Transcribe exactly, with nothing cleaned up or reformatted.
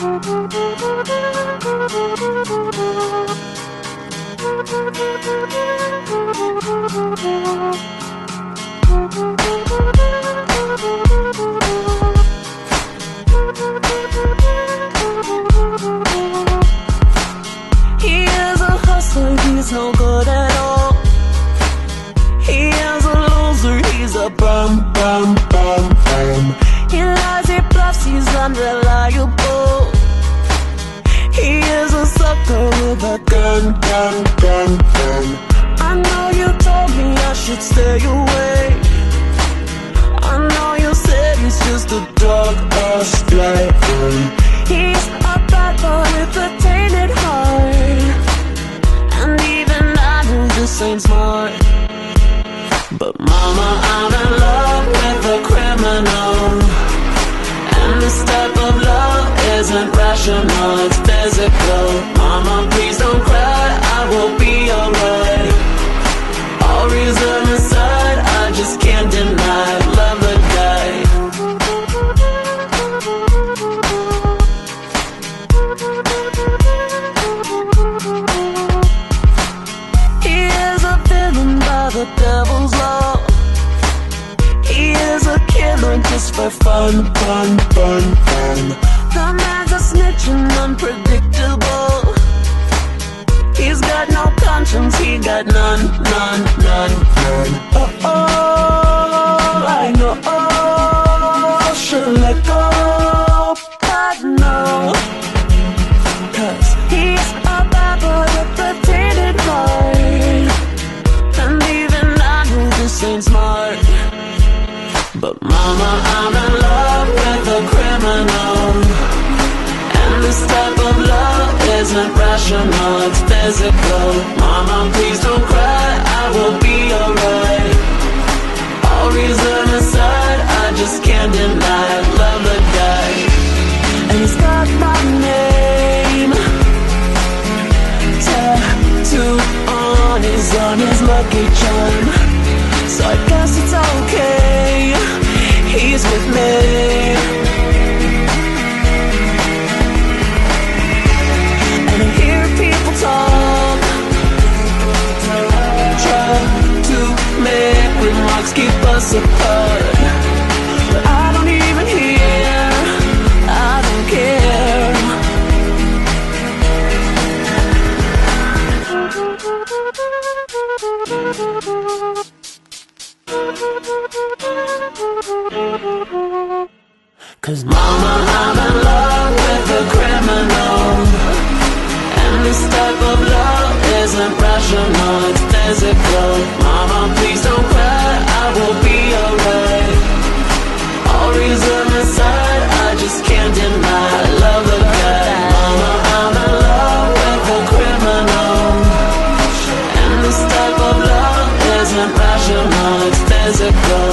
He is a hustler, he's no good at all. He is a loser, he's a bum, bum, bum, bum. He lies, he bluffs, he's unreliable. He is a sucker with a gun, gun, gun, gun. I know you told me I should stay away. I know you said he's just a dog, a stray. He's a bad boy with a tainted heart, and even I know this ain't smart. But mama, I'm in love with a criminal, and this type of love isn't rational, it's physical. Mama, please don't cry, I will be alright. All reason aside, I just can't deny, love the guy. He is a villain by the devil's law. He is a killer just for fun, fun, fun, fun. The man's a snitch and unpredictable. He's got no conscience, he got none, none, none, none. Oh, oh, I know, oh, should let go, but no. Cause he's a bad boy with a tainted heart, and even I know this ain't smart. But mama, I'm in love with a criminal, and this type of love isn't rational, it's physical. Mama, please don't cry, I will be alright. All reason aside, I just can't deny, love the guy. And he's got my name tattooed on his, on his lucky charm. So I guess it's okay, he's with me. And I hear people talk, try to make remarks, keep us apart. But I don't even hear, I don't care. Cause mama, I'm in love with a criminal, and this type of love isn't rational, it's physical. Mama, please don't cry, I will be alright. All reason aside, I just can't deny, I love the guy. Mama, I'm in love with a criminal, and this type of love isn't rational, it's physical.